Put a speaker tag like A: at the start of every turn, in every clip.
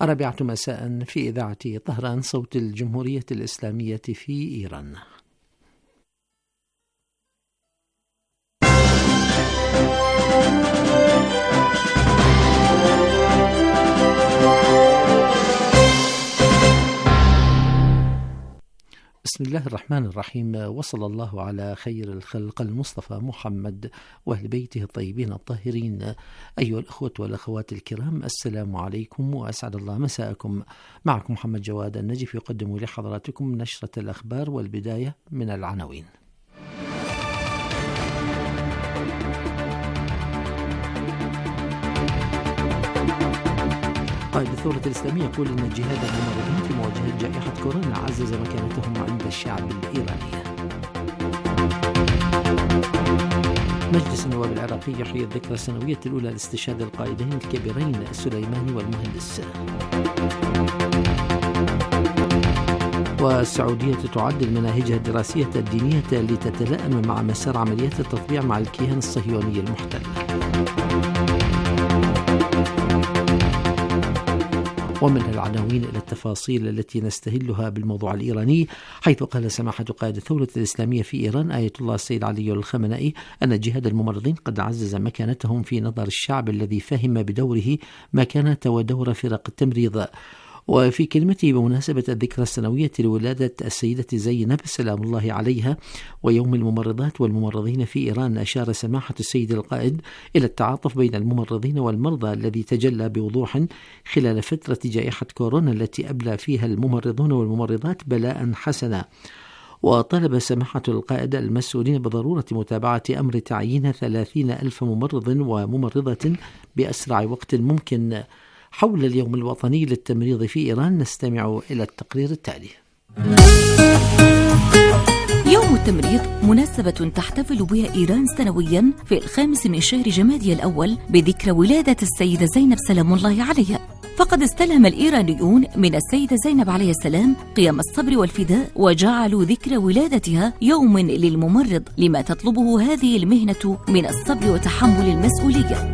A: الرابعة مساء في إذاعة طهران صوت الجمهورية الإسلامية في إيران. بسم الله الرحمن الرحيم، وصلى الله على خير الخلق المصطفى محمد وأهل بيته الطيبين الطاهرين. أيها الأخوة والأخوات الكرام، السلام عليكم وأسعد الله مساءكم. معكم محمد جواد النجف يقدم لحضراتكم نشرة الأخبار، والبداية من العناوين. قائد الثورة الإسلامية يقول إن الجهاد الممرضين في مواجهة جائحة كورونا عزز مكانتهم عند الشعب الإيراني. مجلس النواب العراقي يحيي الذكرى السنوية الأولى لاستشهاد القائدين الكبيرين السليماني والمهندس. والسعودية تعدل مناهجها الدراسية الدينية لتتلائم مع مسار عمليات التطبيع مع الكيان الصهيوني المحتل. ومن العناوين إلى التفاصيل التي نستهلها بالموضوع الإيراني، حيث قال سماحة قائد الثورة الإسلامية في إيران آية الله السيد علي الخامنئي أن جهاد الممرضين قد عزز مكانتهم في نظر الشعب الذي فهم بدوره مكانة ودور فرق التمريض. وفي كلمته بمناسبة الذكرى السنوية لولادة السيدة زينب سلام الله عليها ويوم الممرضات والممرضين في إيران، أشار سماحة السيد القائد إلى التعاطف بين الممرضين والمرضى الذي تجلى بوضوح خلال فترة جائحة كورونا التي أبلى فيها الممرضون والممرضات بلاء حسنا. وطلب سماحة القائد المسؤولين بضرورة متابعة أمر تعيين 30,000 ممرض وممرضة بأسرع وقت ممكن. حول اليوم الوطني للتمريض في إيران نستمع إلى التقرير التالي.
B: يوم التمريض مناسبة تحتفل بها إيران سنويا في 5 من شهر جمادي الأول بذكرى ولادة السيدة زينب سلام الله عليها. فقد استلهم الإيرانيون من السيدة زينب عليه السلام قيم الصبر والفداء، وجعلوا ذكرى ولادتها يوم للممرض لما تطلبه هذه المهنة من الصبر وتحمل المسؤولية.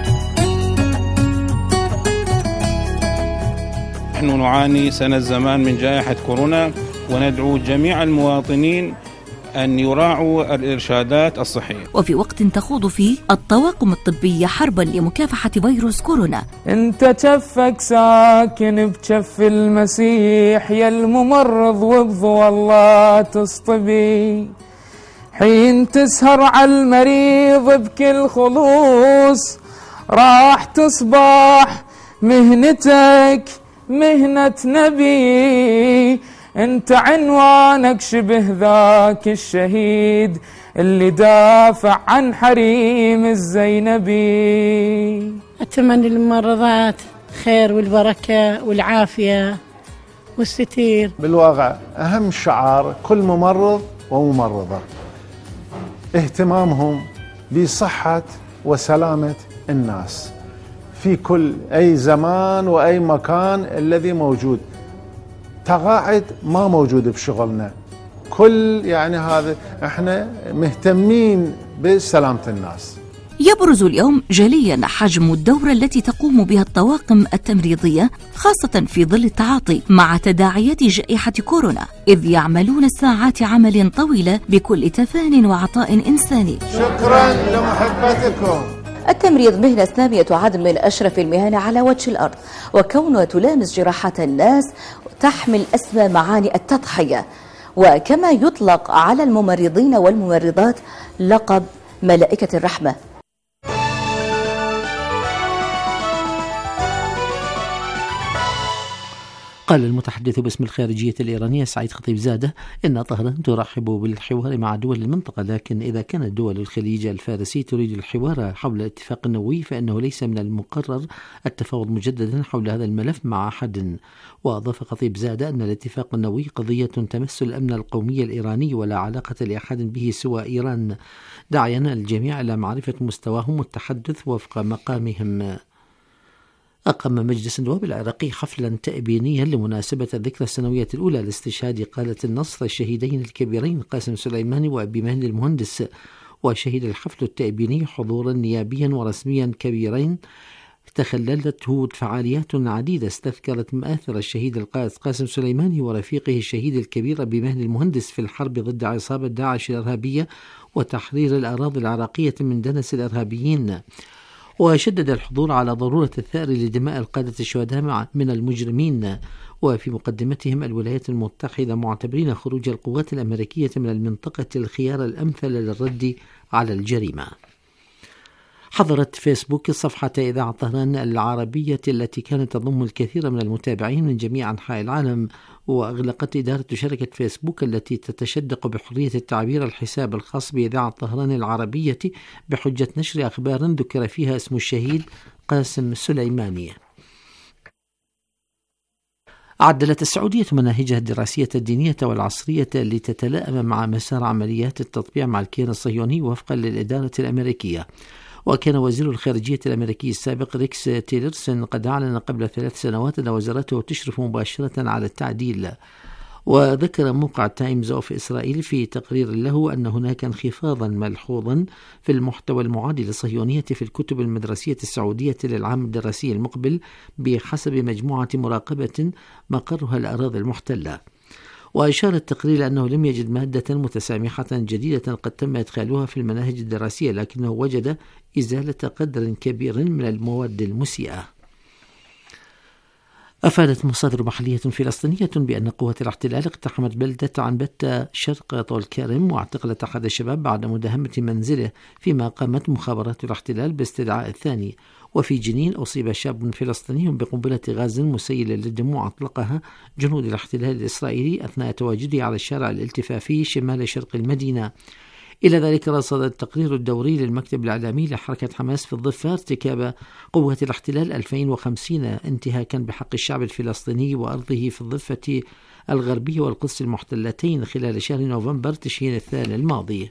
C: نحن نعاني سنة زمان من جائحة كورونا، وندعو جميع المواطنين أن يراعوا الإرشادات الصحية.
B: وفي وقت تخوض فيه الطواقم الطبية حربا لمكافحة فيروس كورونا.
D: انت جفك ساكن بجف المسيح يا الممرض، وبضوى الله تصطبي حين تسهر على المريض بكل خلوص، راح تصبح مهنتك مهنة نبي. انت عنوانك شبه ذاك الشهيد اللي دافع عن حريم الزينبي.
E: أتمنى للممرضات خير والبركة والعافية والستير.
F: بالواقع أهم شعار كل ممرض وممرضة اهتمامهم بصحة وسلامة الناس في كل أي زمان وأي مكان الذي موجود. تقاعد ما موجود بشغلنا، كل يعني هذا احنا مهتمين بسلامة الناس.
B: يبرز اليوم جليا حجم الدورة التي تقوم بها الطواقم التمريضية، خاصة في ظل التعاطي مع تداعيات جائحة كورونا، إذ يعملون ساعات عمل طويلة بكل تفان وعطاء إنساني.
F: شكرا لمحبتكم.
G: التمريض مهنة سامية تعد من أشرف المهن على وجه الأرض، وكونها تلامس جراحات الناس تحمل أسمى معاني التضحية، وكما يطلق على الممرضين والممرضات لقب ملائكة الرحمة.
A: قال المتحدث باسم الخارجية الإيرانية سعيد خطيبزادة إن طهران ترحب بالحوار مع دول المنطقة، لكن إذا كانت دول الخليج الفارسي تريد الحوار حول الاتفاق النووي فإنه ليس من المقرر التفاوض مجددا حول هذا الملف مع أحد. وأضاف خطيبزادة أن الاتفاق النووي قضية تمس الأمن القومي الإيراني ولا علاقة لأحد به سوى إيران، داعيا الجميع إلى معرفة مستواهم والتحدث وفق مقامهم. أقام مجلس النواب العراقي حفلا تأبينيا لمناسبة الذكرى السنوية الأولى لاستشهاد قادة النصر الشهيدين الكبيرين قاسم سليماني وأبي مهدي المهندس. وشهد الحفل التأبيني حضورا نيابيا ورسميا كبيرين تخللته فعاليات عديدة استذكرت مآثر الشهيد القائد قاسم سليماني ورفيقه الشهيد الكبير بمهن المهندس في الحرب ضد عصابة داعش الإرهابية وتحرير الأراضي العراقية من دنس الإرهابيين. وشدد الحضور على ضرورة الثأر لدماء القادة الشهداء من المجرمين، وفي مقدمتهم الولايات المتحدة معتبرين خروج القوات الأمريكية من المنطقة الخيار الأمثل للرد على الجريمة. حظرت فيسبوك صفحة إذاعة طهران العربية التي كانت تضم الكثير من المتابعين من جميع أنحاء العالم، وأغلقت إدارة شركة فيسبوك التي تتشدق بحرية التعبير الحساب الخاص بإذاعة طهران العربية بحجة نشر أخبار ذكر فيها اسم الشهيد قاسم سليماني. عدلت السعودية مناهجها الدراسية الدينية والعصرية لتتلائم مع مسار عمليات التطبيع مع الكيان الصهيوني وفقا للإدارة الأمريكية. وكان وزير الخارجية الأمريكي السابق ريكس تيلرسون قد أعلن قبل 3 سنوات أن وزارته تشرف مباشرة على التعديل. وذكر موقع تايمز أوف إسرائيل في تقرير له أن هناك انخفاضا ملحوظا في المحتوى المعادي للصهيونية في الكتب المدرسية السعودية للعام الدراسي المقبل بحسب مجموعة مراقبة مقرها الأراضي المحتلة. وأشار التقرير أنه لم يجد مادة متسامحة جديدة قد تم إدخالها في المناهج الدراسية، لكنه وجد إزالة قدر كبير من المواد المسيئة. أفادت مصادر محلية فلسطينية بأن قوات الاحتلال اقتحمت بلدة عنبتة شرق طول كرم واعتقلت أحد الشباب بعد مداهمة منزله، فيما قامت مخابرات الاحتلال باستدعاء الثاني. وفي جنين أصيب شاب فلسطيني بقنبلة غاز مسيلة للدموع أطلقها جنود الاحتلال الإسرائيلي أثناء تواجده على الشارع الالتفافي شمال شرق المدينة. إلى ذلك رصد التقرير الدوري للمكتب الإعلامي لحركة حماس في الضفة ارتكاب قوات الاحتلال 2050 انتهاكا بحق الشعب الفلسطيني وأرضه في الضفة الغربية والقدس المحتلتين خلال شهر نوفمبر تشرين الثاني الماضي.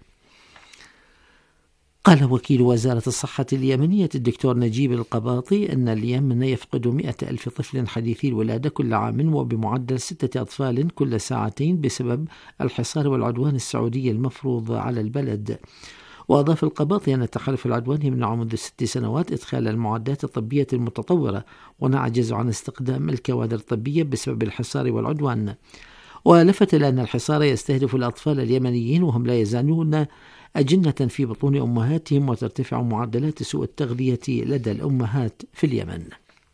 A: قال وكيل وزارة الصحة اليمنية الدكتور نجيب القباطي أن اليمن يفقد 100,000 طفل حديثي الولادة كل عام وبمعدل 6 أطفال كل ساعتين بسبب الحصار والعدوان السعودي المفروض على البلد. وأضاف القباطي أن تحالف العدوان يمنع منذ 6 سنوات إدخال المعدات الطبية المتطورة ونعجز عن استخدام الكوادر الطبية بسبب الحصار والعدوان. ولفت إلى أن الحصار يستهدف الأطفال اليمنيين وهم لا يزالون أجنة في بطون أمهاتهم، وترتفع معدلات سوء التغذية لدى الأمهات في اليمن.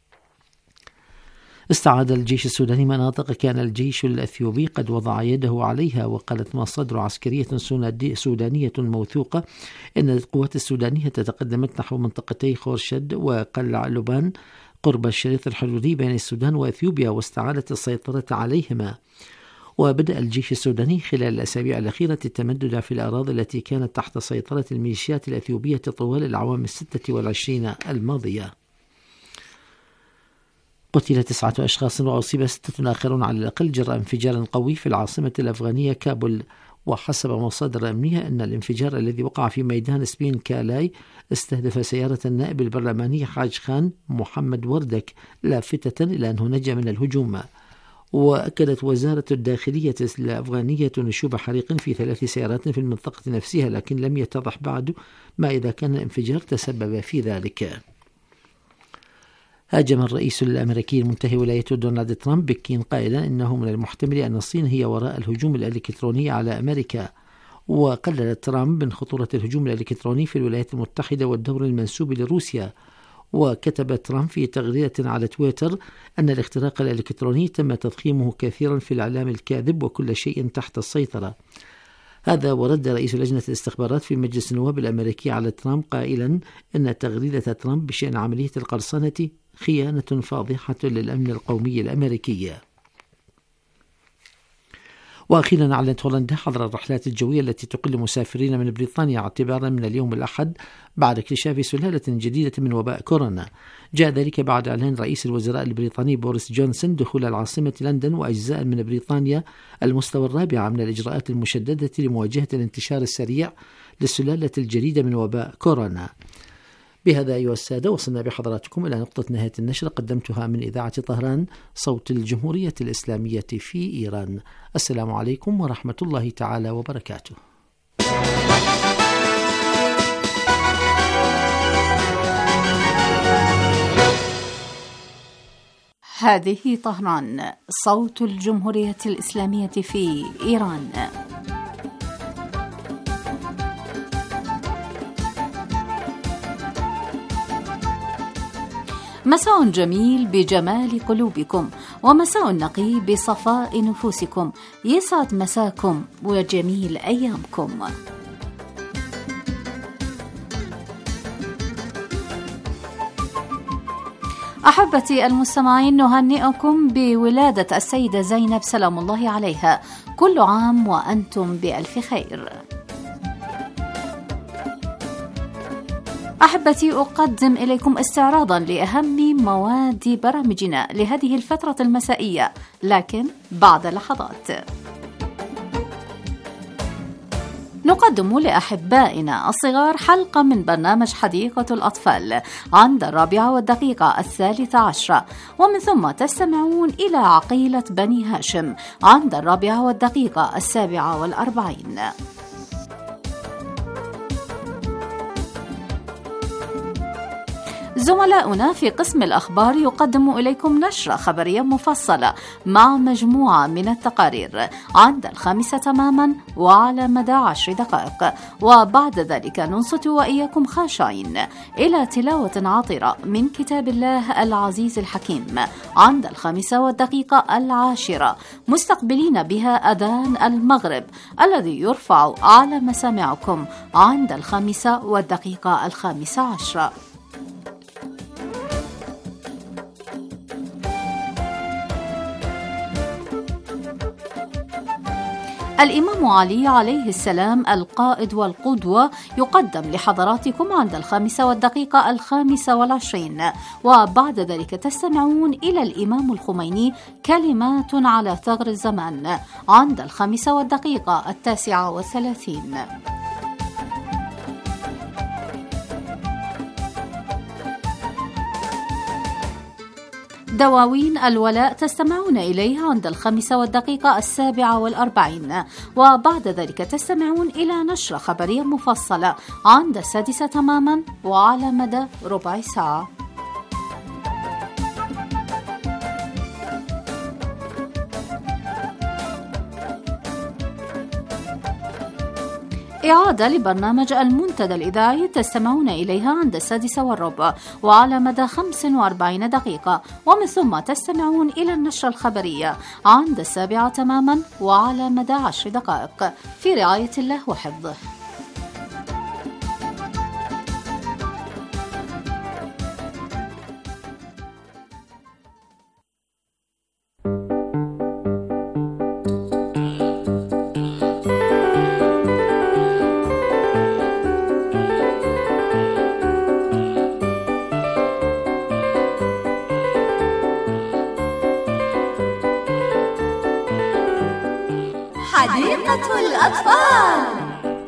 A: استعاد الجيش السوداني مناطق كان الجيش الأثيوبي قد وضع يده عليها. وقالت مصادر عسكرية سودانية موثوقة إن القوات السودانية تقدمت نحو منطقتي خورشد وقلع لبان قرب الشريط الحدودي بين السودان وأثيوبيا واستعادت السيطرة عليهما. وبدأ الجيش السوداني خلال الأسابيع الأخيرة التمدد في الأراضي التي كانت تحت سيطرة الميليشيات الأثيوبية طوال الأعوام 26 الماضية. قتل 9 أشخاص وأصيب 6 آخرون على الأقل جراء انفجار قوي في العاصمة الأفغانية كابول. وحسب مصادر أمنية أن الانفجار الذي وقع في ميدان سبين كالاي استهدف سيارة النائب البرلماني حاج خان محمد وردك، لافتة إلى أنه نجا من الهجوم. وأكدت وزارة الداخلية الأفغانية نشوب حريق في 3 سيارات في المنطقة نفسها، لكن لم يتضح بعد ما إذا كان الانفجار تسبب في ذلك. هاجم الرئيس الأمريكي المنتهي ولايته دونالد ترامب بكين قائلا إنه من المحتمل أن الصين هي وراء الهجوم الإلكتروني على أمريكا. وقلل ترامب من خطورة الهجوم الإلكتروني في الولايات المتحدة والدور المنسوب لروسيا. وكتب ترامب في تغريدة على تويتر أن الاختراق الإلكتروني تم تضخيمه كثيرا في الإعلام الكاذب وكل شيء تحت السيطرة. هذا ورد رئيس لجنة الاستخبارات في مجلس النواب الأمريكي على ترامب قائلا أن تغريدة ترامب بشأن عملية القرصنة خيانة فاضحة للأمن القومي الأمريكي. وأخيرا أعلنت هولندا حظر الرحلات الجوية التي تقل مسافرين من بريطانيا اعتبارا من اليوم الأحد بعد اكتشاف سلالة جديدة من وباء كورونا. جاء ذلك بعد إعلان رئيس الوزراء البريطاني بوريس جونسون دخول العاصمة لندن وأجزاء من بريطانيا المستوى الرابع من الإجراءات المشددة لمواجهة الانتشار السريع للسلالة الجديدة من وباء كورونا. بهذا أيها السادة وصلنا بحضراتكم إلى نقطة نهاية النشر قدمتها من إذاعة طهران صوت الجمهورية الإسلامية في إيران. السلام عليكم ورحمة الله تعالى وبركاته.
H: هذه طهران، صوت الجمهورية الإسلامية في إيران. مساء جميل بجمال قلوبكم، ومساء نقي بصفاء نفوسكم. يسعد مساكم وجميل أيامكم. أحبتي المستمعين، نهنئكم بولادة السيدة زينب سلام الله عليها. كل عام وأنتم بألف خير. أحبتي، أقدم إليكم استعراضا لأهم مواد برامجنا لهذه الفترة المسائية، لكن بعد لحظات. نقدم لأحبائنا الصغار حلقة من برنامج حديقة الأطفال عند 4:13، ومن ثم تستمعون إلى عقيلة بني هاشم عند 4:47. زملاؤنا في قسم الأخبار يقدم إليكم نشرة خبرية مفصلة مع مجموعة من التقارير عند 5 تماما وعلى مدى 10 دقائق، وبعد ذلك ننصت وإياكم خاشعين إلى تلاوة عطرة من كتاب الله العزيز الحكيم عند 5:10، مستقبلين بها أذان المغرب الذي يرفع على مسامعكم عند 5:15. الإمام علي عليه السلام القائد والقدوة يقدم لحضراتكم عند 5:25، وبعد ذلك تستمعون إلى الإمام الخميني كلمات على ثغر الزمان عند 5:39. دواوين الولاء تستمعون إليها عند 5:47، وبعد ذلك تستمعون إلى نشرة خبرية مفصلة عند 6 تماما وعلى مدى ربع ساعة. إعادة لبرنامج المنتدى الإذاعي تستمعون إليها عند 6:15 وعلى مدى 45 دقيقة، ومن ثم تستمعون إلى النشرة الخبرية عند 7 تماما وعلى مدى 10 دقائق في رعاية الله وحفظه.
I: حديقة الأطفال.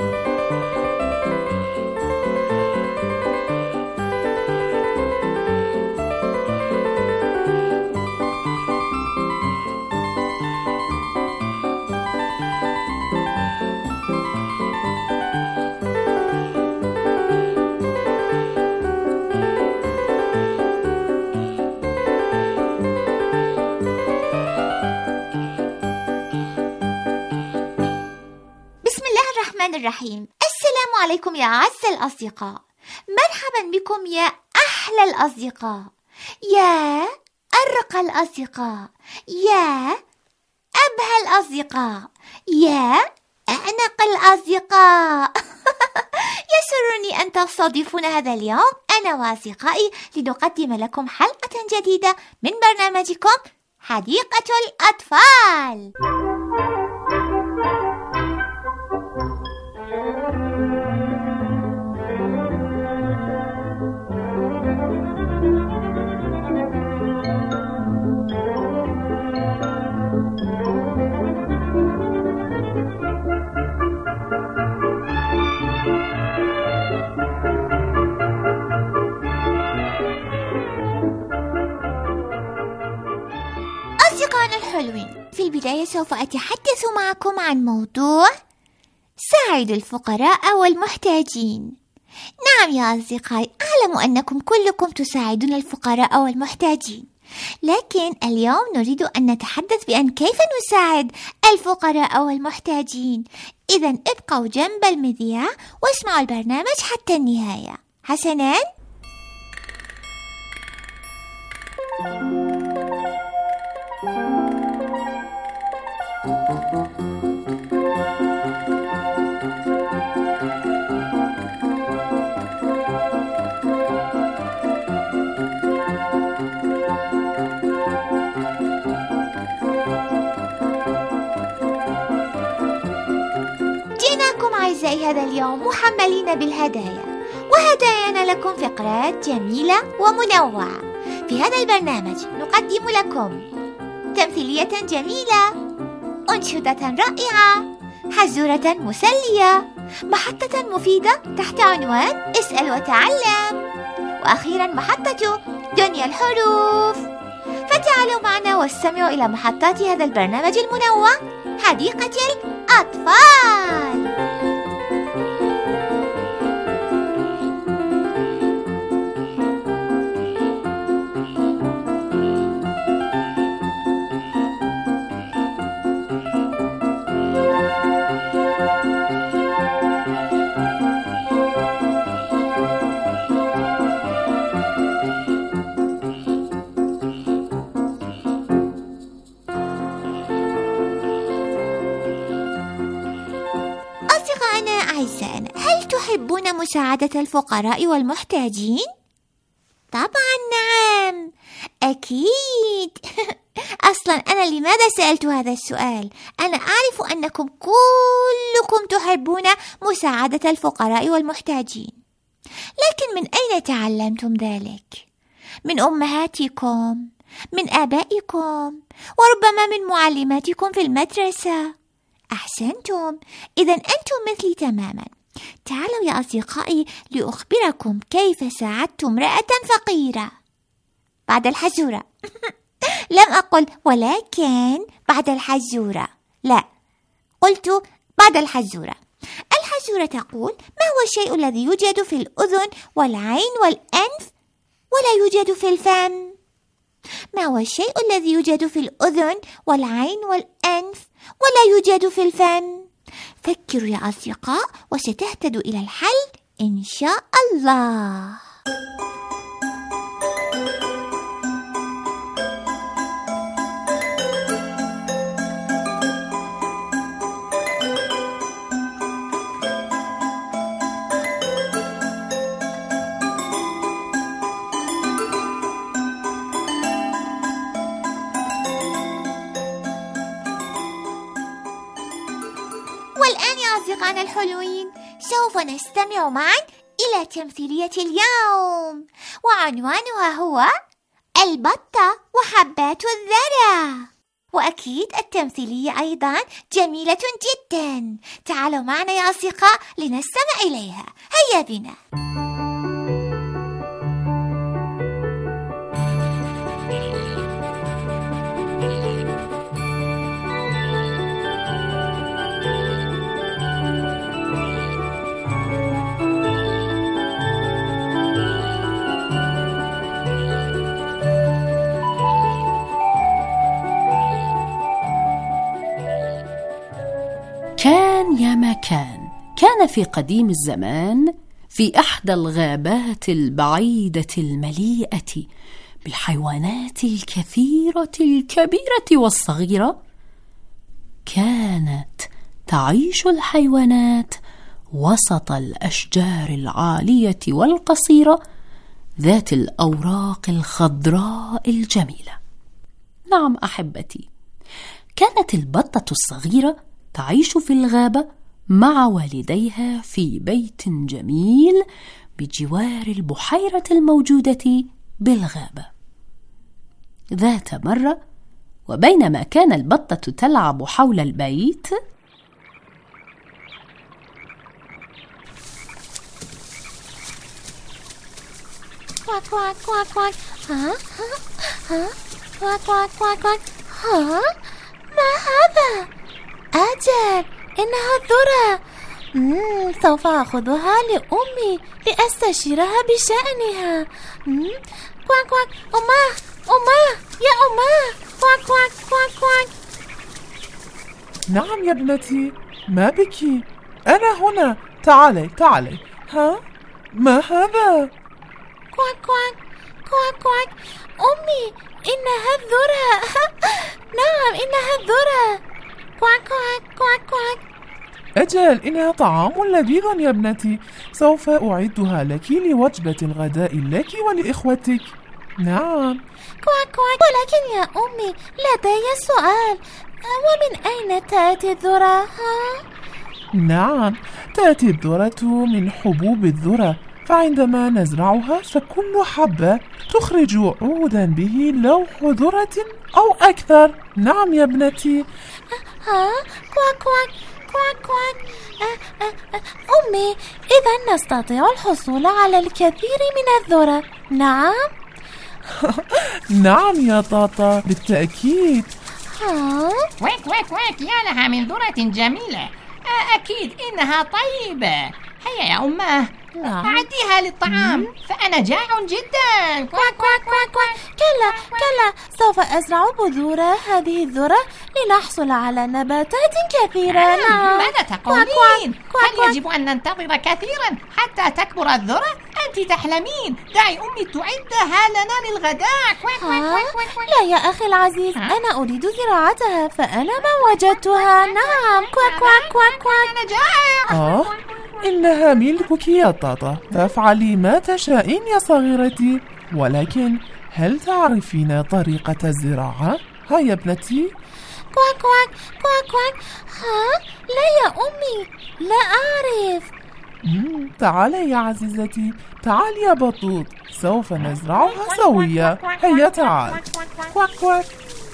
I: الرحيم. السلام عليكم يا أعز الأصدقاء، مرحبا بكم يا أحلى الأصدقاء، يا أرقى الأصدقاء، يا أبهى الأصدقاء، يا أعنق الأصدقاء. يسرني أن تستضيفون هذا اليوم أنا وأصدقائي لنقدم لكم حلقة جديدة من برنامجكم حديقة الأطفال. الحلوين، في البداية سوف أتحدث معكم عن موضوع ساعد الفقراء والمحتاجين. نعم يا أصدقائي، أعلم أنكم كلكم تساعدون الفقراء والمحتاجين، لكن اليوم نريد أن نتحدث بأن كيف نساعد الفقراء والمحتاجين. إذن ابقوا جنب المذياع واسمعوا البرنامج حتى النهاية. حسناً؟ جئناكم أعزائي هذا اليوم محملين بالهدايا، وهدايانا لكم فقرات جميلة ومنوعة. في هذا البرنامج نقدم لكم تمثيلية جميلة، أنشودة رائعة، حزورة مسلية، محطة مفيدة تحت عنوان اسأل وتعلم، وأخيرا محطة دنيا الحروف. فتعالوا معنا واستمعوا إلى محطات هذا البرنامج المنوع، حديقة الأطفال. هل تحبون مساعدة الفقراء والمحتاجين؟ طبعا نعم، أكيد. أصلا أنا لماذا سألت هذا السؤال؟ أنا أعرف أنكم كلكم تحبون مساعدة الفقراء والمحتاجين، لكن من أين تعلمتم ذلك؟ من أمهاتكم، من آبائكم، وربما من معلماتكم في المدرسة. أحسنتم، إذن أنتم مثلي تماما. تعالوا يا أصدقائي لأخبركم كيف ساعدت امرأة فقيرة بعد الحزورة. لم أقل ولكن بعد الحزورة، لا، قلت بعد الحزورة. الحزورة تقول: ما هو الشيء الذي يوجد في الأذن والعين والأنف ولا يوجد في الفم؟ ما هو الشيء الذي يوجد في الأذن والعين والأنف ولا يوجد في الفم؟ فكروا يا أصدقاء وستهتدوا إلى الحل إن شاء الله. والآن يا أصدقائنا الحلوين سوف نستمع معا إلى تمثيلية اليوم، وعنوانها هو البطة وحبات الذرة. وأكيد التمثيلية أيضا جميلة جدا. تعالوا معنا يا أصدقاء لنستمع إليها. هيا بنا.
B: كان يا ما كان في قديم الزمان في إحدى الغابات البعيدة المليئة بالحيوانات الكثيرة الكبيرة والصغيرة، كانت تعيش الحيوانات وسط الأشجار العالية والقصيرة ذات الأوراق الخضراء الجميلة. نعم أحبتي، كانت البطة الصغيرة تعيش في الغابة مع والديها في بيت جميل بجوار البحيرة الموجودة بالغابة. ذات مرة، وبينما كان البطة تلعب حول البيت،
I: كواك كواك كواك كواك. كواك كواك كواك كواك. ما هذا؟ أجل، إنها الذرة. سوف أخذها لأمي لأستشيرها بشأنها. كواك كواك. أماه يا أماه. كواك كواك كواك كواك.
J: نعم يا ابنتي، ما بك؟ أنا هنا، تعالي. ها؟ ما هذا؟
I: كواك كواك كواك كواك. أمي، إنها الذرة. نعم، إنها الذرة. كواك كواك كواك كواك.
J: أجل، إنها طعام لذيذ يا ابنتي، سوف أعدها لك لوجبة الغداء لك ولإخوتك. نعم.
I: كواك كواك. ولكن يا أمي لدي سؤال، ومن أين تأتي الذرة؟
J: نعم، تأتي الذرة من حبوب الذرة، فعندما نزرعها فكل حبة تخرج عودا به لوح ذرة أو أكثر. نعم يا ابنتي.
I: كواك كواك كواك كواك. أمي، إذا نستطيع الحصول على الكثير من الذرة. نعم.
J: نعم يا طاطا، بالتأكيد.
K: واك يا لها من ذرة جميلة. أكيد إنها طيبة. هيا يا أماه، أعديها للطعام، فأنا جائع جدا.
I: كواك كواك كواك كواك. كلا، سوف أزرع بذور هذه الذرة لنحصل على نباتات كثيرة. نعم.
K: ماذا تقولين؟ هل يجب أن ننتظر كثيرا حتى تكبر الذرة؟ أنت تحلمين. دعي أمي تعدها لنا للغداء.
I: لا يا أخي العزيز، أنا أريد زراعتها، فأنا ما وجدتها. نعم. كواك كواك كواك كواك.
K: أنا جائع.
J: إنها ملكك يا طاطا، فافعلي ما تشائين يا صغيرتي، ولكن هل تعرفين طريقة الزراعة؟ ها يا ابنتي؟
I: كواك كواك كواك كواك. لا يا أمي، لا أعرف.
J: تعالي يا عزيزتي، تعالي يا بطوط، سوف نزرعها سويا. هيا تعال. كواك كواك.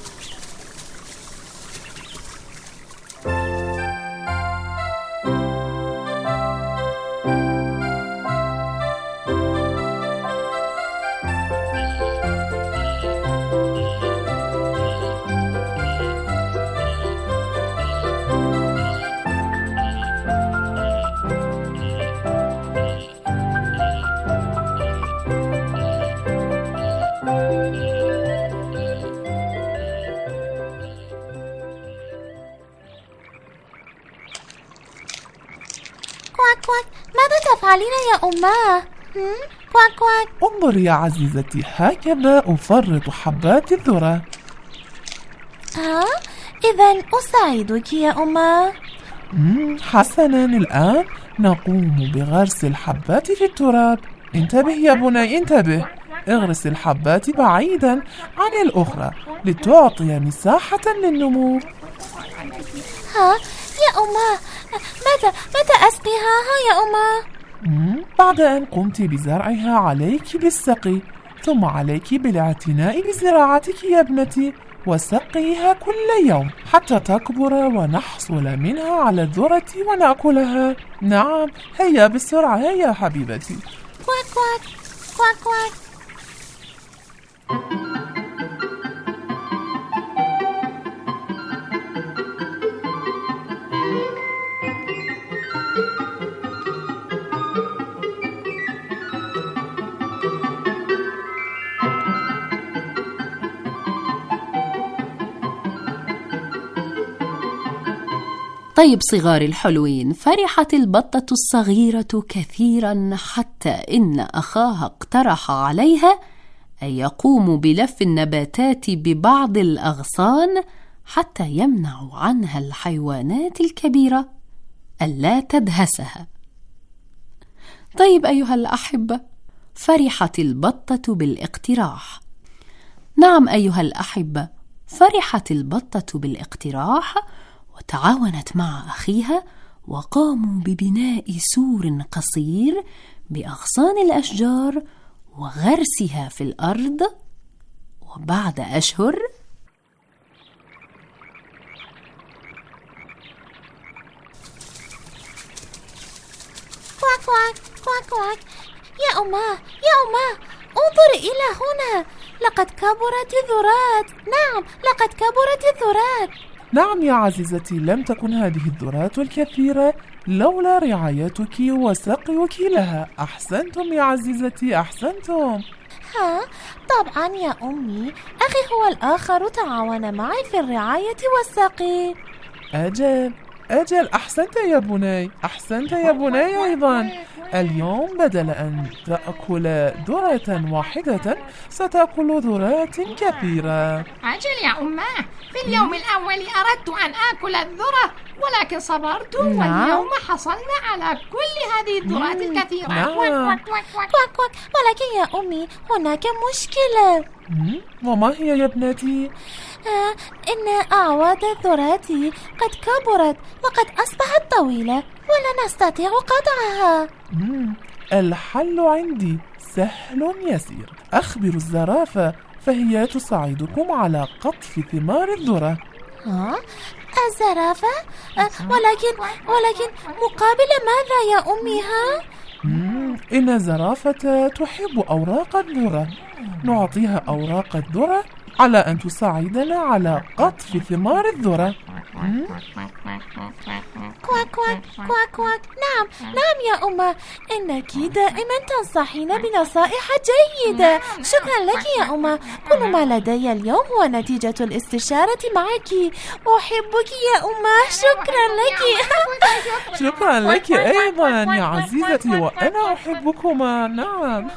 I: كواك كواك. ماذا تفعلين يا أماه؟ كواك كواك.
J: انظري يا عزيزتي، هكذا أفرط حبات الذرة.
I: إذن أساعدك يا أماه.
J: حسنا، الآن نقوم بغرس الحبات في التراب. انتبه يا بني، انتبه. اغرس الحبات بعيدا عن الأخرى لتعطي مساحة للنمو.
I: يا أماه، متى أسقيها يا أماه؟
J: بعد أن قمت بزرعها عليك بالسقي، ثم عليك بالاعتناء بزراعتك يا ابنتي، وسقيها كل يوم حتى تكبر ونحصل منها على الذرة ونأكلها. نعم، هيا بسرعة، هيا حبيبتي.
I: كواك كواك كواك كواك.
B: طيب صغار الحلوين، فرحت البطة الصغيرة كثيرا حتى إن أخاها اقترح عليها أن يقوموا بلف النباتات ببعض الأغصان حتى يمنعوا عنها الحيوانات الكبيرة ألا تدهسها. طيب أيها الأحبة، فرحت البطة بالاقتراح. نعم أيها الأحبة، فرحت البطة بالاقتراح وتعاونت مع أخيها وقاموا ببناء سور قصير بأغصان الأشجار وغرسها في الأرض. وبعد أشهر
I: كواك كواك كواك كواك. يا أماه، انظر إلى هنا، لقد كبرت الذرات. نعم، لقد كبرت الذرات.
J: نعم يا عزيزتي، لم تكن هذه الذرات الكثيرة لولا رعايتك وسقيك لها. أحسنتم يا عزيزتي، أحسنتم.
L: ها؟ طبعا يا أمي، أخي هو الآخر تعاون معي في الرعاية والسقي.
J: أجل، أحسنت يا بني، أحسنت يا بني. أيضا اليوم بدل أن تأكل ذرة واحدة ستأكل ذرات كثيرة.
K: أجل يا أماه، في اليوم الأول أردت أن آكل الذرة ولكن صبرت، واليوم حصلنا على كل هذه الذرات الكثيرة.
L: ولكن يا أمي هناك مشكلة.
J: وما هي يا ابنتي؟
L: إن أعواد الذرات قد كبرت وقد أصبحت طويلة ولا نستطيع قطعها.
J: الحل عندي سهل يسير. أخبر الزرافة فهي تساعدكم على قطف ثمار الذرة.
L: الزرافة؟ ولكن مقابل ماذا يا أمي؟
J: إن الزرافة تحب أوراق الذرة، نعطيها أوراق الذرة على أن تساعدنا على قطف ثمار الذرة.
L: كواك كواك كواك كواك. نعم يا أمه، إنك دائما تنصحين بنصائح جيدة. شكرا لك يا أمه، كل ما لدي اليوم هو نتيجة الاستشارة معك. أحبك يا أمه. شكرا لك.
J: شكرا لك أيضا يا عزيزتي، وأنا أحبكما. نعم.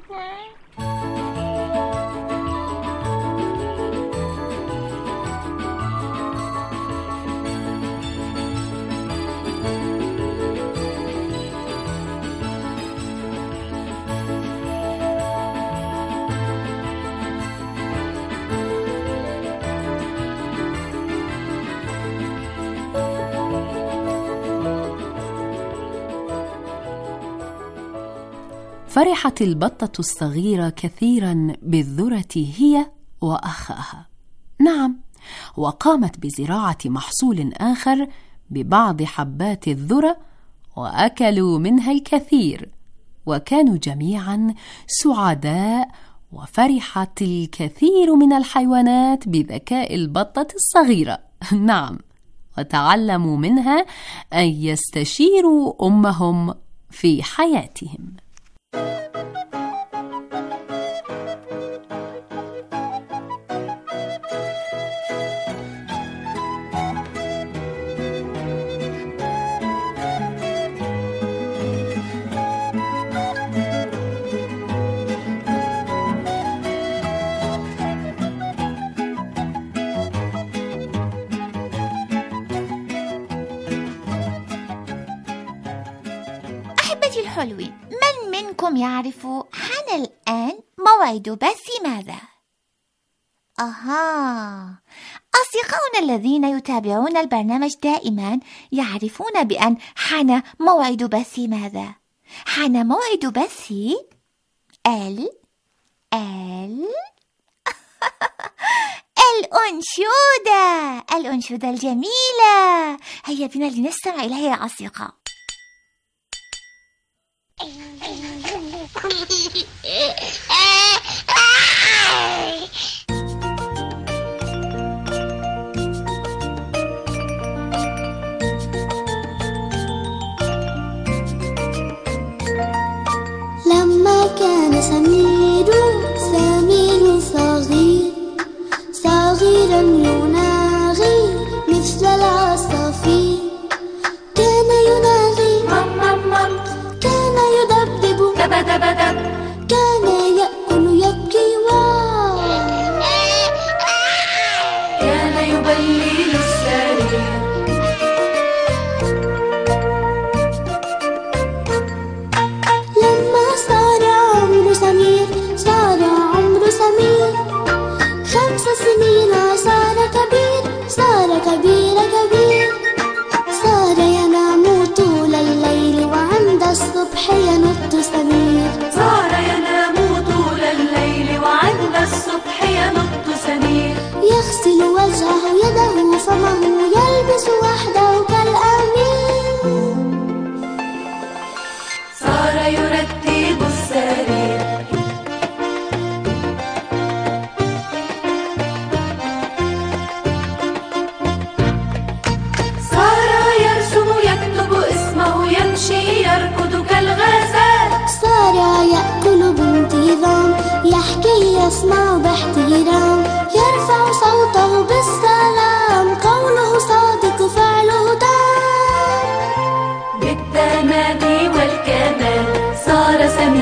B: فرحت البطة الصغيرة كثيرا بالذرة هي وأخاها. نعم، وقامت بزراعة محصول آخر ببعض حبات الذرة، وأكلوا منها الكثير، وكانوا جميعا سعداء. وفرحت الكثير من الحيوانات بذكاء البطة الصغيرة. نعم، وتعلموا منها أن يستشيروا أمهم في حياتهم.
I: الحلوين، من منكم يعرف حان الآن موعد بث ماذا؟ أصدقاؤنا الذين يتابعون البرنامج دائما يعرفون بأن حان موعد بث ماذا؟ حان موعد بث الأنشودة الجميلة. هيا بنا لنستمع إليها يا أصدقاء.
M: لما كان سمير صغيرا يناغي مثل العصافير، كان يناغي كان يدبدب كان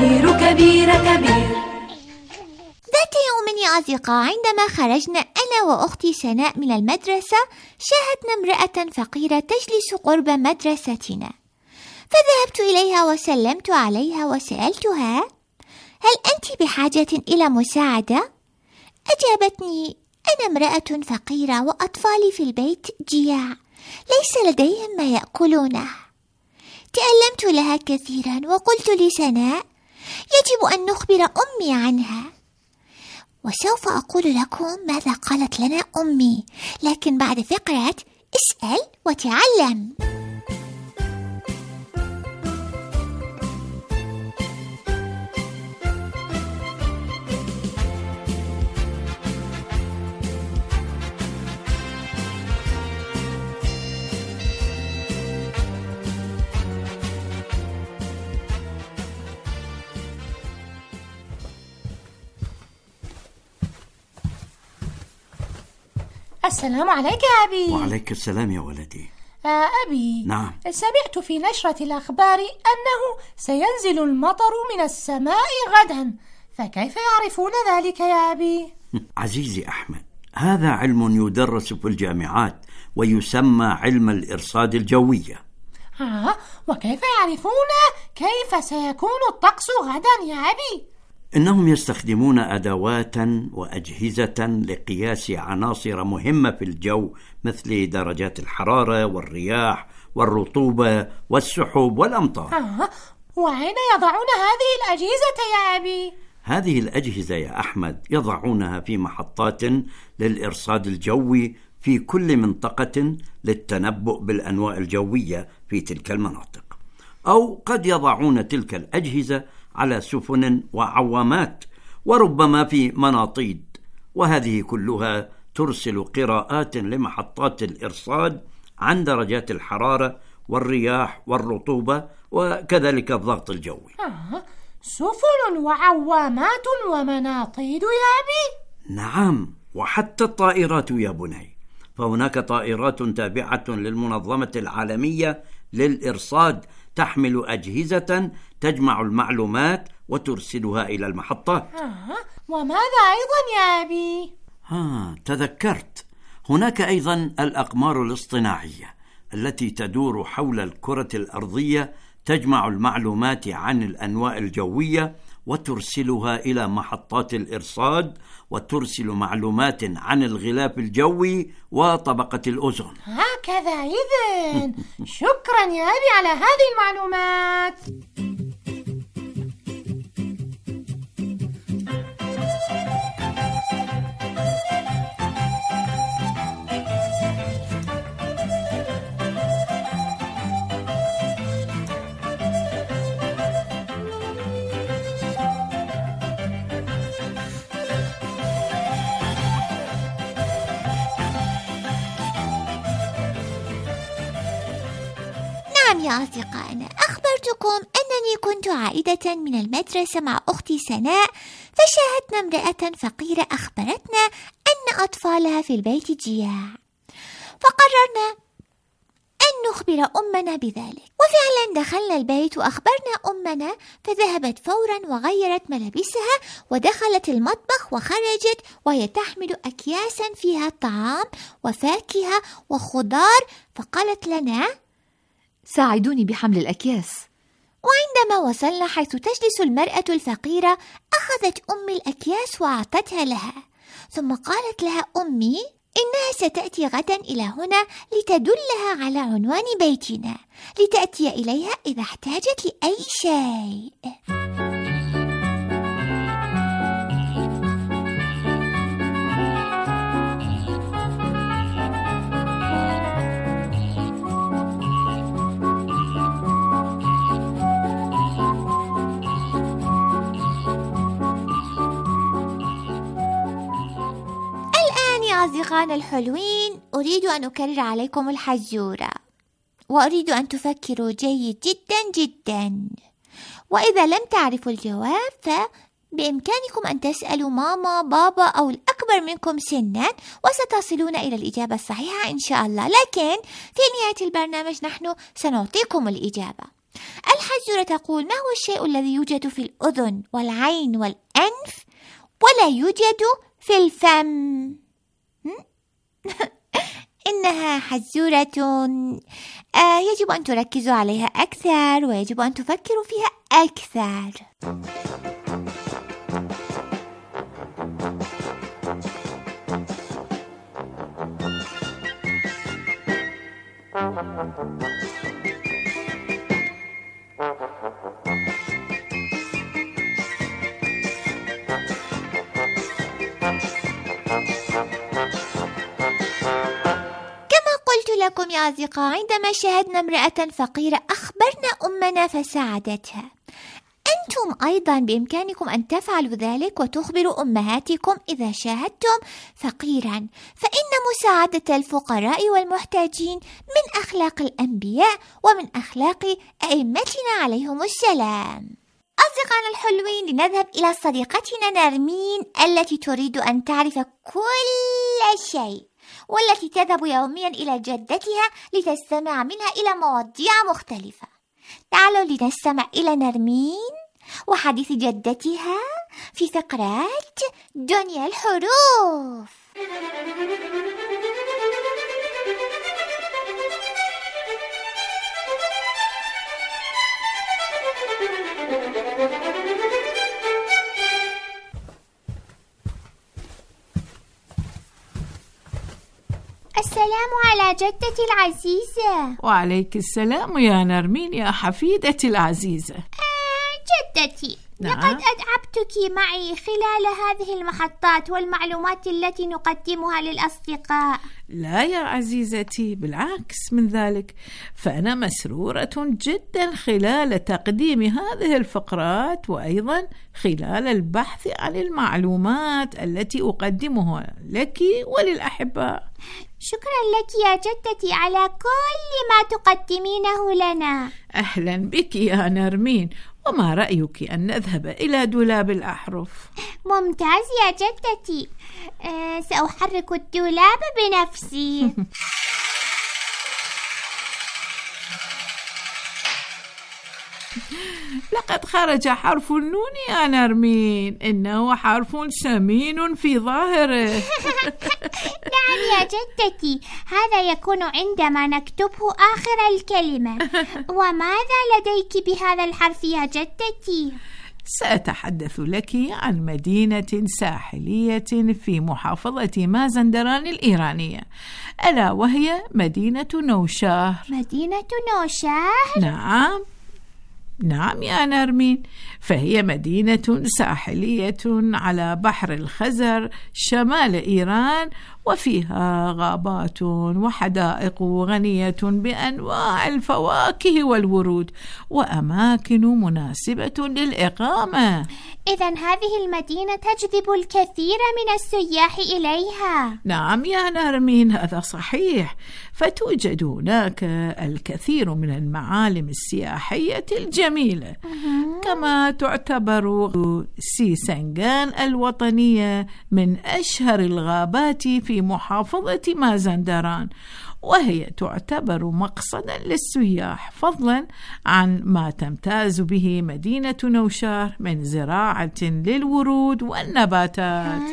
N: كبير كبير كبير.
I: ذات يوم يا أصدقاء عندما خرجنا أنا وأختي سناء من المدرسة شاهدنا امرأة فقيرة تجلس قرب مدرستنا، فذهبت إليها وسلمت عليها وسألتها: هل أنت بحاجة إلى مساعدة؟ أجابتني: أنا امرأة فقيرة وأطفالي في البيت جياع، ليس لديهم ما يأكلونه. تألمت لها كثيرا وقلت لسناء: يجب أن نخبر أمي عنها. وسوف أقول لكم ماذا قالت لنا أمي، لكن بعد فقرة اسأل وتعلم.
O: السلام عليك يا أبي.
P: وعليك السلام يا ولدي.
O: أبي،
P: نعم،
O: سمعت في نشرة الأخبار أنه سينزل المطر من السماء غدا، فكيف يعرفون ذلك يا أبي؟
P: عزيزي أحمد، هذا علم يدرس في الجامعات ويسمى علم الإرصاد الجوية.
O: وكيف يعرفون كيف سيكون الطقس غدا يا أبي؟
P: إنهم يستخدمون أدوات وأجهزة لقياس عناصر مهمة في الجو، مثل درجات الحرارة والرياح والرطوبة والسحب والأمطار.
O: وأين يضعون هذه الأجهزة يا أبي؟
P: هذه الأجهزة يا أحمد يضعونها في محطات للإرصاد الجوي في كل منطقة للتنبؤ بالأنواع الجوية في تلك المناطق، أو قد يضعون تلك الأجهزة على سفن وعوامات، وربما في مناطيد، وهذه كلها ترسل قراءات لمحطات الإرصاد عن درجات الحرارة والرياح والرطوبة وكذلك الضغط الجوي.
O: سفن وعوامات ومناطيد يا أبي؟
P: نعم، وحتى الطائرات يا بني، فهناك طائرات تابعة للمنظمة العالمية للإرصاد تحمل أجهزة تجمع المعلومات وترسلها إلى المحطات.
O: وماذا أيضا يا أبي؟
P: تذكرت، هناك أيضا الأقمار الاصطناعية التي تدور حول الكرة الأرضية، تجمع المعلومات عن الأنواع الجوية وترسلها إلى محطات الإرصاد، وترسل معلومات عن الغلاف الجوي وطبقة الأوزون.
O: هكذا إذن. شكرا يا أبي على هذه المعلومات.
I: نعم يا أصدقائنا، أخبرتكم أنني كنت عائدة من المدرسة مع أختي سناء، فشاهدنا امرأة فقيرة أخبرتنا أن أطفالها في البيت جياع، فقررنا أن نخبر أمنا بذلك. وفعلا دخلنا البيت وأخبرنا أمنا، فذهبت فورا وغيرت ملابسها ودخلت المطبخ وخرجت وهي تحمل أكياسا فيها طعام وفاكهة وخضار، فقالت لنا:
B: ساعدوني بحمل الأكياس.
I: وعندما وصلنا حيث تجلس المرأة الفقيرة، أخذت أمي الأكياس وأعطتها لها، ثم قالت لها أمي إنها ستأتي غدا إلى هنا لتدلها على عنوان بيتنا لتأتي إليها إذا احتاجت لأي شيء. أصدقائنا الحلوين، أريد أن أكرر عليكم الحزورة، وأريد أن تفكروا جيد جدا جدا، وإذا لم تعرفوا الجواب فبإمكانكم أن تسألوا ماما بابا أو الأكبر منكم سنا وستصلون إلى الإجابة الصحيحة إن شاء الله، لكن في نهاية البرنامج نحن سنعطيكم الإجابة. الحزورة تقول: ما هو الشيء الذي يوجد في الأذن والعين والأنف ولا يوجد في الفم؟ إنها حزورة يجب أن تركزوا عليها أكثر ويجب أن تفكروا فيها أكثر. لكم يا أصدقاء، عندما شاهدنا امرأة فقيرة أخبرنا أمنا فساعدتها. أنتم أيضا بإمكانكم أن تفعلوا ذلك وتخبروا أمهاتكم إذا شاهدتم فقيرا، فإن مساعدة الفقراء والمحتاجين من أخلاق الأنبياء ومن أخلاق أئمتنا عليهم السلام. أصدقائنا الحلوين، لنذهب إلى صديقتنا نرمين التي تريد أن تعرف كل شيء، والتي تذهب يوميا إلى جدتها لتستمع منها إلى مواضيع مختلفة. تعالوا لنستمع إلى نرمين وحديث جدتها في فقرات دنيا الحروف. السلام على جدتي العزيزة.
Q: وعليك السلام يا نرمين يا حفيدتي العزيزة.
I: جدتي، لقد أتعبتك معي خلال هذه المحطات والمعلومات التي نقدمها للأصدقاء.
Q: لا يا عزيزتي، بالعكس من ذلك، فأنا مسرورة جدا خلال تقديم هذه الفقرات وأيضا خلال البحث عن المعلومات التي أقدمها لك وللأحباء.
I: شكرا لك يا جدتي على كل ما تقدمينه لنا.
Q: أهلا بك يا نرمين، وما رأيك أن نذهب إلى دولاب الأحرف؟
I: ممتاز يا جدتي، سأحرك الدولاب بنفسي.
Q: لقد خرج حرف النون يا نرمين، إنه حرف سمين في ظاهره.
I: نعم يا جدتي، هذا يكون عندما نكتبه آخر الكلمة. وماذا لديك بهذا الحرف يا جدتي؟
Q: سأتحدث لك عن مدينة ساحلية في محافظة مازندران الإيرانية، ألا وهي مدينة نوشهر.
I: مدينة نوشهر؟
Q: نعم يا نرمين، فهي مدينة ساحلية على بحر الخزر شمال إيران، وفيها غابات وحدائق غنية بأنواع الفواكه والورود وأماكن مناسبة للإقامة.
I: إذن هذه المدينة تجذب الكثير من السياح إليها.
Q: نعم يا نرمين، هذا صحيح، فتوجد هناك الكثير من المعالم السياحية الجميلة. كما تعتبر سيسنغان الوطنية من أشهر الغابات في محافظة مازندران، وهي تعتبر مقصدا للسياح، فضلا عن ما تمتاز به مدينة نوشهر من زراعة للورود والنباتات.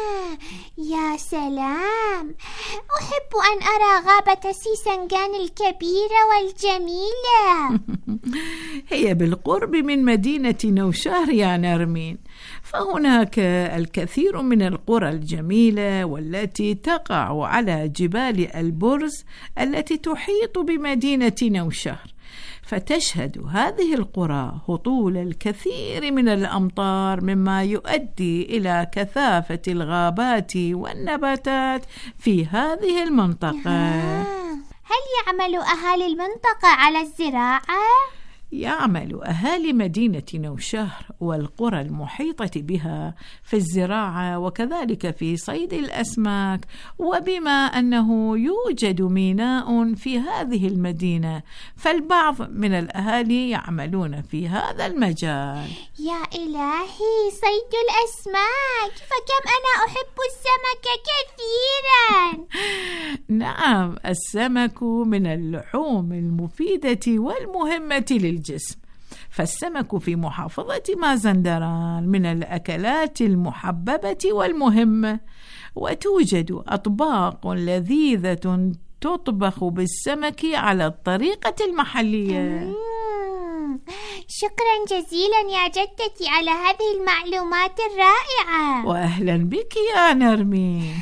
I: يا سلام، أحب أن أرى غابة سيسنغان الكبيرة والجميلة.
Q: هي بالقرب من مدينة نوشهر يا نرمين، فهناك الكثير من القرى الجميلة والتي تقع على جبال البرز التي تحيط بمدينة نوشهر، فتشهد هذه القرى هطول الكثير من الأمطار، مما يؤدي إلى كثافة الغابات والنباتات في هذه المنطقة.
I: هل يعمل أهالي المنطقة على الزراعة؟
Q: يعمل أهالي مدينة نوشهر والقرى المحيطة بها في الزراعة وكذلك في صيد الأسماك، وبما أنه يوجد ميناء في هذه المدينة فالبعض من الأهالي يعملون في هذا المجال.
I: يا إلهي، صيد الأسماك، فكم أنا أحب السمك كثيرا.
Q: نعم، السمك من اللحوم المفيدة والمهمة للجسم، الجسم. فالسمك في محافظة مازندران من الأكلات المحببة والمهمة، وتوجد أطباق لذيذة تطبخ بالسمك على الطريقة المحلية.
I: شكرا جزيلا يا جدتي على هذه المعلومات الرائعة.
Q: وأهلا بك يا نرمي.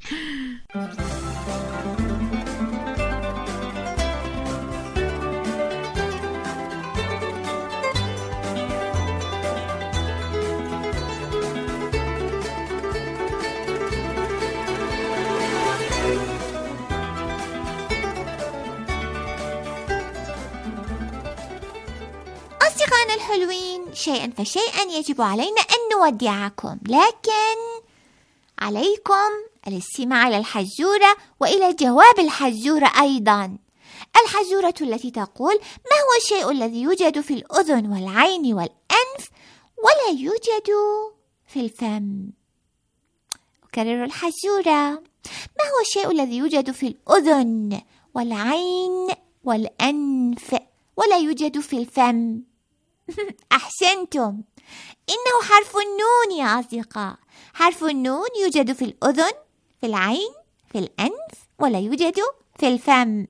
I: أصدقائنا الحلوين، شيئا فشيئا يجب علينا أن نودعكم، لكن عليكم الاستماع إلى الحزورة وإلى جواب الحزورة أيضا. الحزورة التي تقول: ما هو الشيء الذي يوجد في الأذن والعين والأنف ولا يوجد في الفم؟ أكرر الحزورة: ما هو الشيء الذي يوجد في الأذن والعين والأنف ولا يوجد في الفم؟ أحسنتم، إنه حرف النون يا أصدقاء. حرف النون يوجد في الأذن، في العين، في الأنف، ولا يوجد في الفم.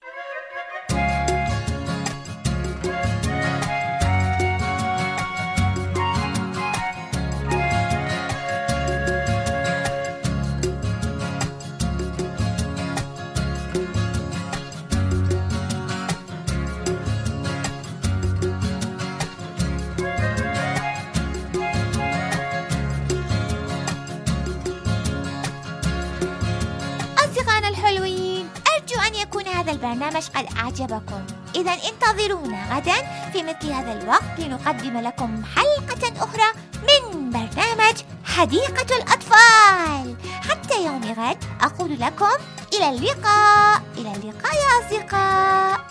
I: هذا البرنامج قد أعجبكم، إذن انتظرونا غدا في مثل هذا الوقت لنقدم لكم حلقة أخرى من برنامج حديقة الأطفال. حتى يوم غد أقول لكم إلى اللقاء. إلى اللقاء يا أصدقاء.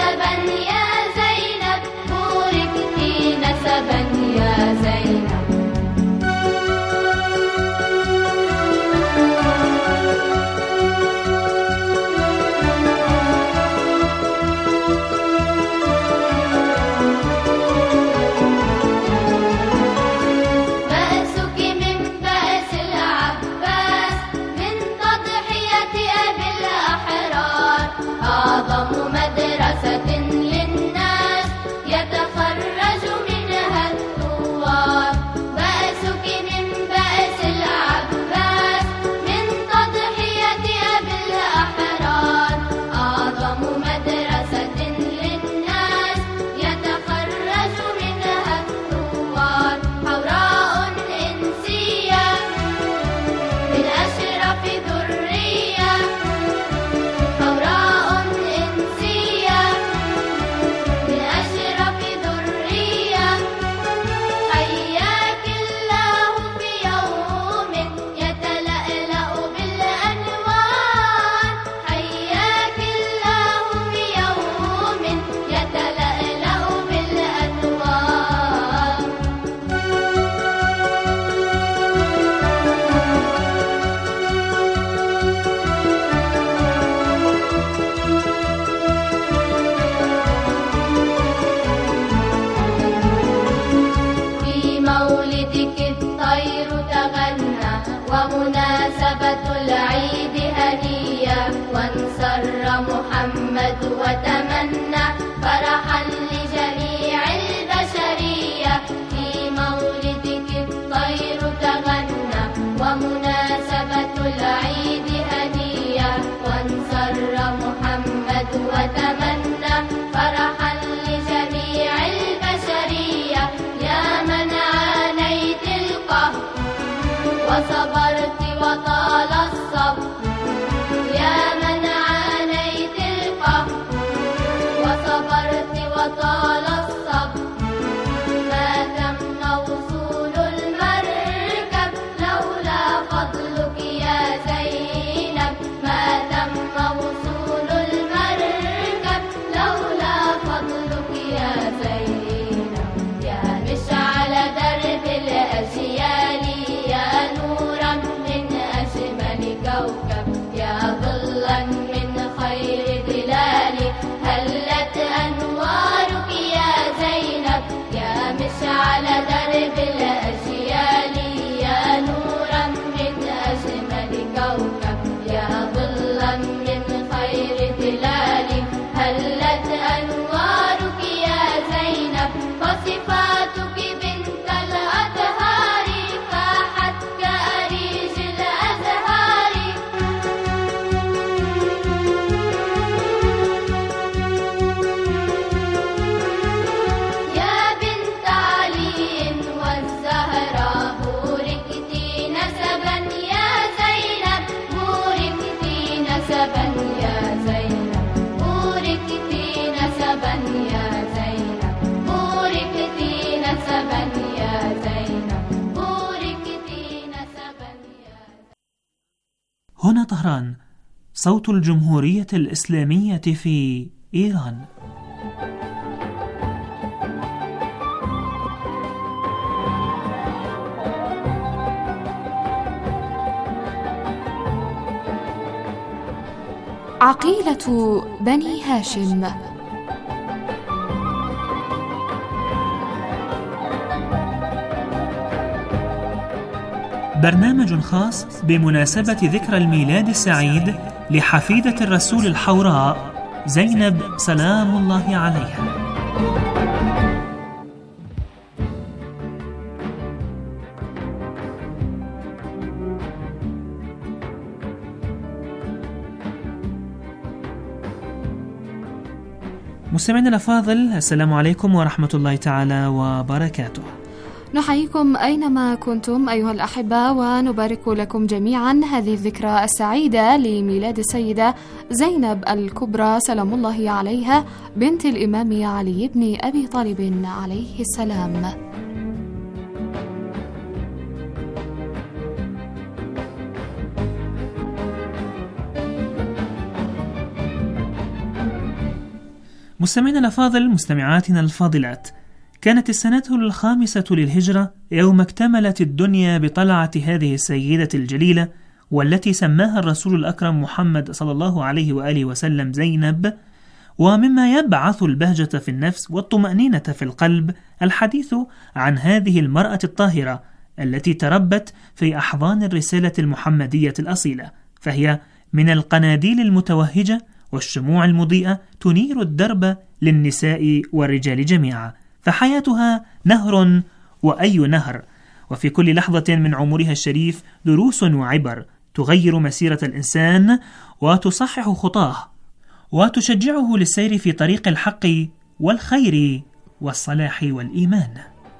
M: يا زينب
R: مولدك الطير تغنى ومناسبة العيد هدية وانصر محمد وتمنى فرحا لجميع البشرية في مولدك الطير تغنى ومناسبة العيد هدية وانصر محمد وتمنى فرحا لجميع البشرية يا من عانيت القهر وصبرت وطال الصبر يا من عانيت القهر وصبرت وطال الصبر ما تم وصول المركب لولا فضلك يا زينب ما تم وصول المركب لولا فضلك يا زينب يا مشعل درب الأجيال يا نورا من أجمل كوكب يا ظلا من خير ظلال هلت أنوارك يا زينب يا مشعل درب الأجيال يا نورا من أجمل كوكب يا ظلا من خير ظلال هلت أنوارك يا زينب وصفاتك بنت الأزهار فاحت كأريج الأزهار يا بنت علي والزهراء بوركتي نسبا يا زينب بوركتي نسبا يا زينب بوركتي نسبا يا زينب بوركتي نسبا يا زينب بوركتي نسبا يا
S: هنا طهران، صوت الجمهورية الإسلامية في إيران.
T: عقيلة بني هاشم.
S: برنامج خاص بمناسبة ذكرى الميلاد السعيد لحفيدة الرسول الحوراء زينب سلام الله عليها. مستمعينا الأفاضل، السلام عليكم ورحمة الله تعالى وبركاته.
T: نحييكم أينما كنتم أيها الأحبة، ونبارك لكم جميعا هذه الذكرى السعيدة لميلاد السيدة زينب الكبرى سلام الله عليها بنت الإمام علي بن أبي طالب عليه السلام.
S: مستمعينا الأفاضل، مستمعاتنا الفاضلات، كانت السنة 5 للهجرة يوم اكتملت الدنيا بطلعة هذه السيدة الجليلة، والتي سماها الرسول الأكرم محمد صلى الله عليه وآله وسلم زينب. ومما يبعث البهجة في النفس والطمأنينة في القلب الحديث عن هذه المرأة الطاهرة التي تربت في أحضان الرسالة المحمدية الأصيلة، فهي من القناديل المتوهجة والشموع المضيئة تنير الدرب للنساء والرجال جميعا، فحياتها نهر وأي نهر، وفي كل لحظة من عمرها الشريف دروس وعبر تغير مسيرة الإنسان وتصحح خطاه وتشجعه للسير في طريق الحق والخير والصلاح والإيمان.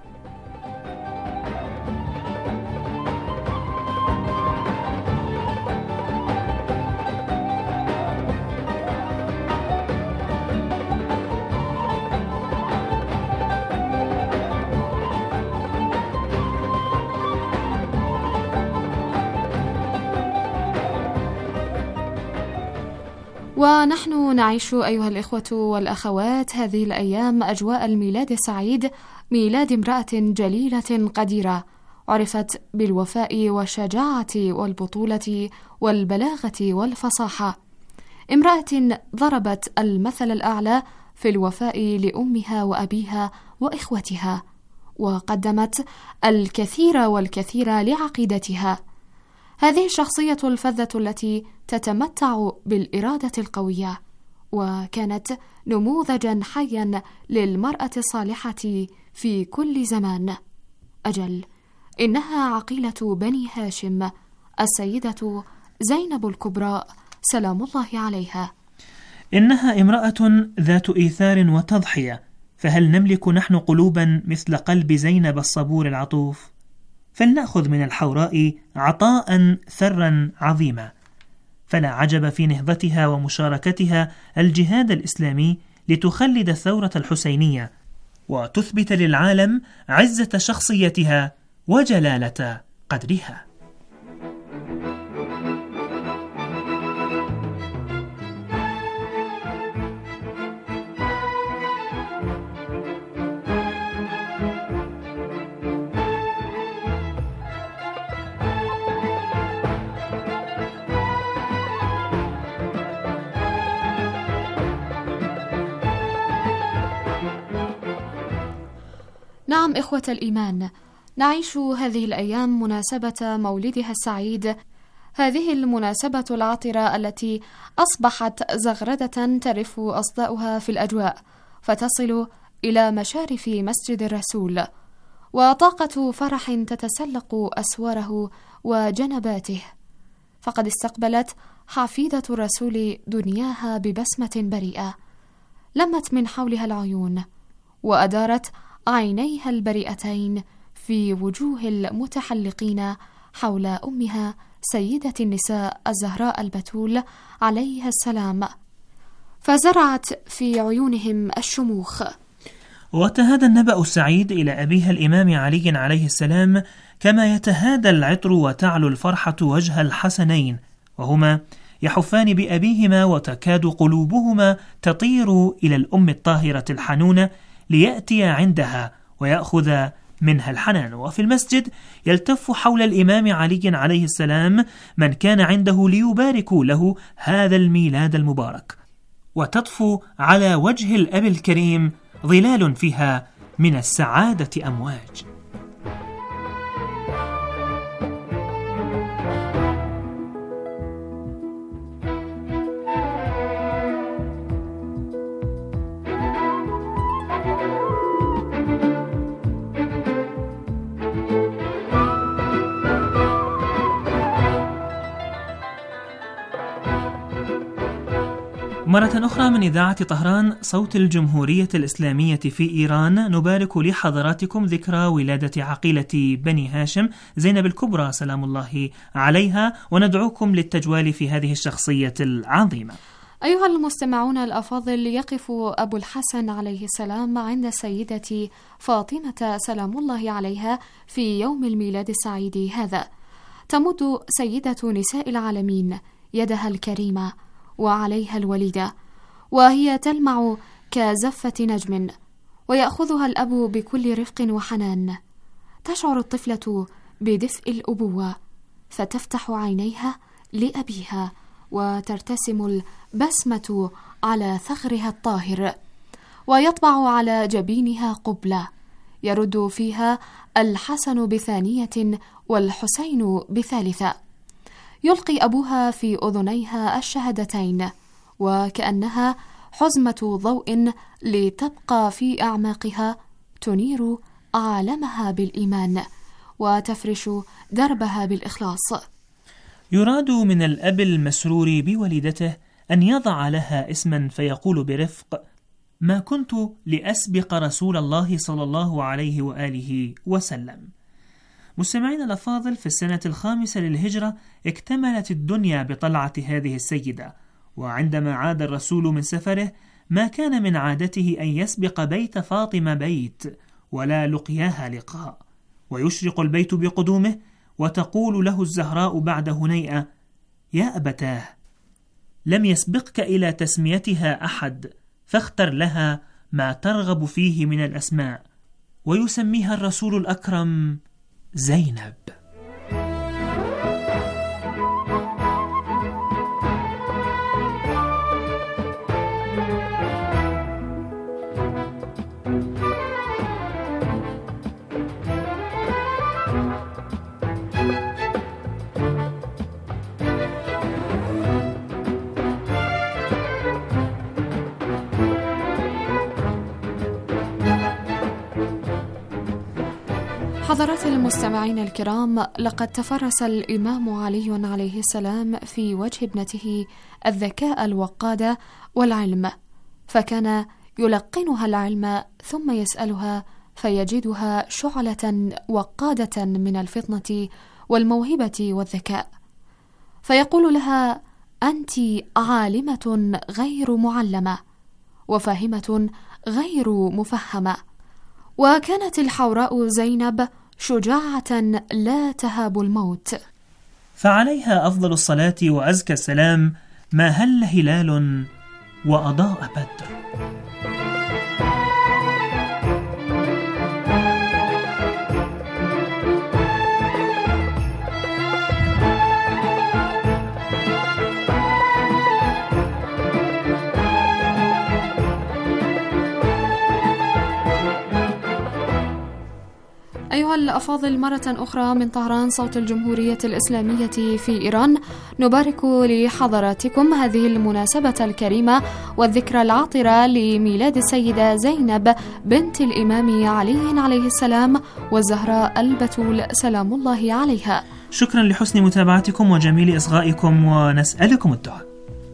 T: ونحن نعيش أيها الإخوة والأخوات هذه الأيام أجواء الميلاد السعيد، ميلاد امرأة جليلة قديرة عرفت بالوفاء والشجاعة والبطولة والبلاغة والفصاحة، امرأة ضربت المثل الأعلى في الوفاء لأمها وأبيها وإخوتها، وقدمت الكثير والكثير لعقيدتها. هذه الشخصية الفذة التي تتمتع بالإرادة القوية، وكانت نموذجا حيا للمرأة الصالحة في كل زمان. أجل، إنها عقيلة بني هاشم، السيدة زينب الكبرى سلام الله عليها.
S: إنها امرأة ذات إيثار وتضحية، فهل نملك نحن قلوبا مثل قلب زينب الصبور العطوف؟ فلنأخذ من الحوراء عطاء ثرا عظيما، فلا عجب في نهضتها ومشاركتها الجهاد الإسلامي لتخلد الثورة الحسينية وتثبت للعالم عزة شخصيتها وجلالة قدرها.
T: نعم إخوة الإيمان، نعيش هذه الأيام مناسبة مولدها السعيد، هذه المناسبة العطرة التي أصبحت زغردة ترف أصداؤها في الأجواء فتصل إلى مشارف مسجد الرسول، وطاقة فرح تتسلق أسواره وجنباته، فقد استقبلت حفيدة الرسول دنياها ببسمة بريئة لمت من حولها العيون، وأدارت عينيها البريئتين في وجوه المتحلقين حول أمها سيدة النساء الزهراء البتول عليها السلام، فزرعت في عيونهم الشموخ.
S: وتهادى النبأ السعيد إلى أبيها الإمام علي عليه السلام كما يتهادى العطر وتعلو الفرحة وجه الحسنين، وهما يحفان بأبيهما وتكاد قلوبهما تطير إلى الأم الطاهرة الحنونة ليأتي عندها ويأخذ منها الحنان. وفي المسجد يلتف حول الإمام علي عليه السلام من كان عنده ليباركوا له هذا الميلاد المبارك، وتطفو على وجه الأب الكريم ظلال فيها من السعادة أمواج. مرة أخرى من إذاعة طهران صوت الجمهورية الإسلامية في إيران، نبارك لحضراتكم ذكرى ولادة عقيلة بني هاشم زينب الكبرى سلام الله عليها، وندعوكم للتجوال في هذه الشخصية العظيمة.
T: أيها المستمعون الأفاضل، يقف أبو الحسن عليه السلام عند السيدة فاطمة سلام الله عليها في يوم الميلاد السعيد هذا. تمد سيدة نساء العالمين يدها الكريمة وعليها الوليدة، وهي تلمع كزفة نجم، ويأخذها الأب بكل رفق وحنان. تشعر الطفلة بدفء الأبوة، فتفتح عينيها لأبيها وترتسم البسمة على ثغرها الطاهر، ويطبع على جبينها قبلة يرد فيها الحسن بثانية والحسين بثالثة. يلقي أبوها في أذنيها الشهادتين وكأنها حزمة ضوء لتبقى في أعماقها تنير عالمها بالإيمان وتفرش دربها بالإخلاص.
S: يراد من الأب المسرور بوليدته أن يضع لها اسما فيقول برفق: ما كنت لأسبق رسول الله صلى الله عليه وآله وسلم. مستمعين الأفاضل، في السنة 5 للهجرة اكتملت الدنيا بطلعة هذه السيدة، وعندما عاد الرسول من سفره ما كان من عادته أن يسبق بيت فاطمة بيت ولا لقياها لقاء، ويشرق البيت بقدومه، وتقول له الزهراء بعد هنيئة: يا أبتاه، لم يسبقك إلى تسميتها أحد، فاختر لها ما ترغب فيه من الأسماء. ويسميها الرسول الأكرم زينب.
T: حضرات المستمعين الكرام، لقد تفرس الإمام علي عليه السلام في وجه ابنته الذكاء الوقاد والعلم، فكان يلقنها العلم ثم يسألها فيجدها شعلة وقادة من الفطنة والموهبة والذكاء، فيقول لها: أنت عالمة غير معلمة، وفاهمة غير مفهمة. وكانت الحوراء زينب شجاعة لا تهاب الموت،
S: فعليها أفضل الصلاة وأزكى السلام ما هل هلال وأضاء بدر.
T: أيها الأفاضل، مرة أخرى من طهران صوت الجمهورية الإسلامية في إيران، نبارك لحضراتكم هذه المناسبة الكريمة والذكرى العاطرة لميلاد السيدة زينب بنت الإمام علي عليه السلام والزهراء البتول سلام الله عليها.
S: شكرا لحسن متابعتكم وجميل إصغائكم، ونسألكم الدعاء.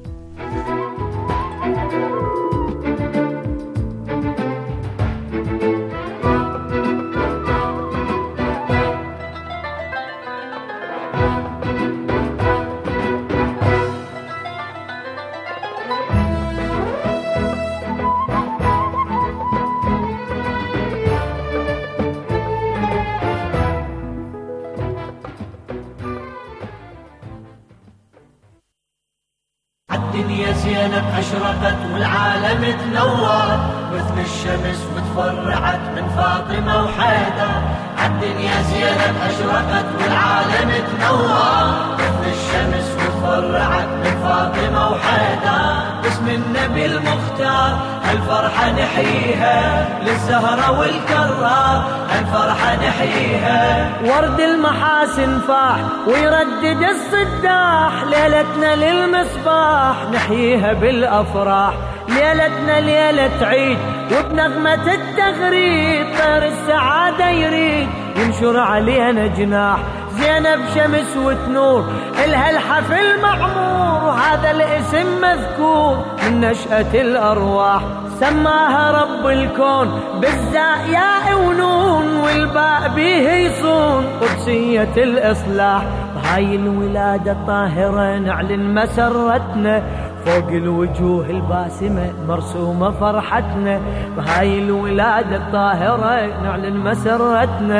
U: الدنيا زينب أشرقت والعالم تنور مثل الشمس وتفرعت من فاطمة وحيدر. الدنيا زينب أشرقت والعالم تنور مثل الشمس وتفرعت من فاطمة وحيدر. باسم النبي المختار هالفرحة نحييها للزهرة والكرار، هالفرحة نحييها.
V: ورد المحاسن فاح ويردد الصداح، ليلتنا للمصباح نحييها بالأفراح. ليلتنا ليلة عيد وبنغمة التغريد، طير السعادة يريد ينشر علينا جناح. زينب شمس وتنور إلها الحفل معمور، وهذا الاسم مذكور من نشأة الأرواح. سماها رب الكون بالزاء ياء ونون، والباء بيه يصون قدسية الإصلاح. بهاي الولادة الطاهرة نعلن مسرتنا، فوق الوجوه الباسمة مرسومة فرحتنا. بهاي الولادة الطاهرة نعلن مسرتنا.